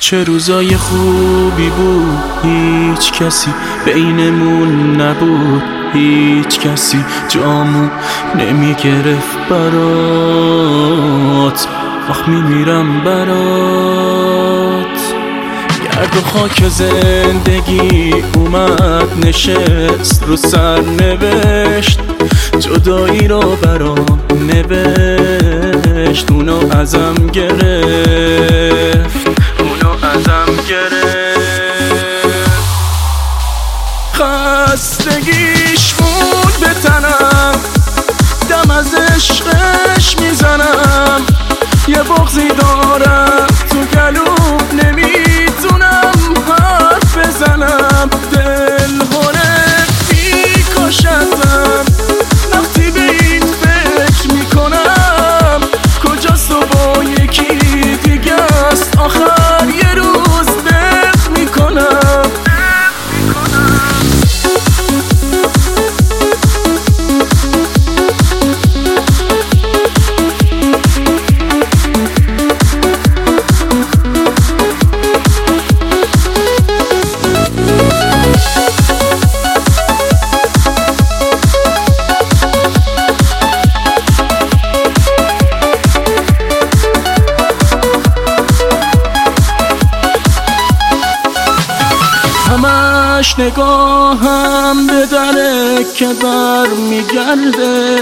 چه روزای خوبی بود، هیچ کسی بینمون نبود، هیچ کسی جامو نمی گرفت برات. آخ میمیرم برات. گرد و خاک زندگی اومد نشست رو سر نوشت، جدایی رو برام نوشت، اونو ازم گرفت، اونو ازم گرفت. خستگیش بود به تنم، دم از عشقش میزنم، یه بغضی دارم تو گلوم نمیتونم حرف بزنم، دل هنه میکشتم وقتی به این فکر میکنم، کجاست و با یکی دیگه است آخر یه روز دق میکنم. همش نگاهم به دره که بر میگرده،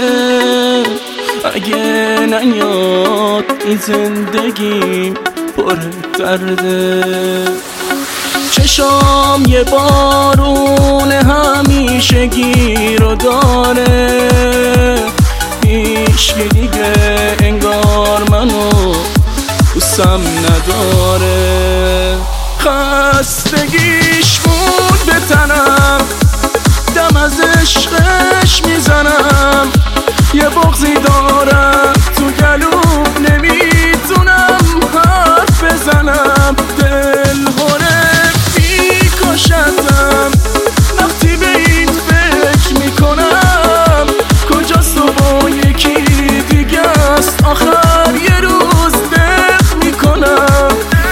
اگه نیاد این زندگی پر درده. چشام یه بارون همیشگی رو داره، هیچکی دیگه انگار منو دوستم نداره. خستگیش بود به تنم، دم از عشقش میزنم، یه بغضی دارم تو گلوم نمیتونم حرف بزنم، دل هنه میکشتم وقتی به این فکر میکنم، کجاست و با یکی دیگه است آخر یه روز دق میکنم.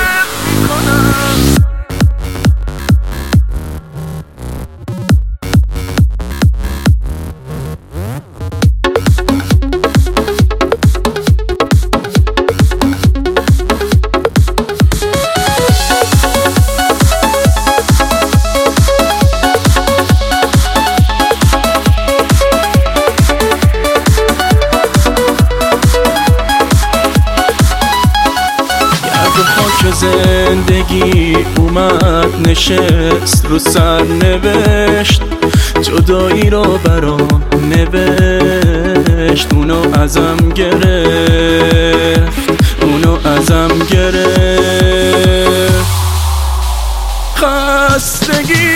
خاک زندگی اومد نشست رو سر نوشت، جدایی رو برام نوشت، اونو ازم گرفت، اونو ازم گرفت. خستگی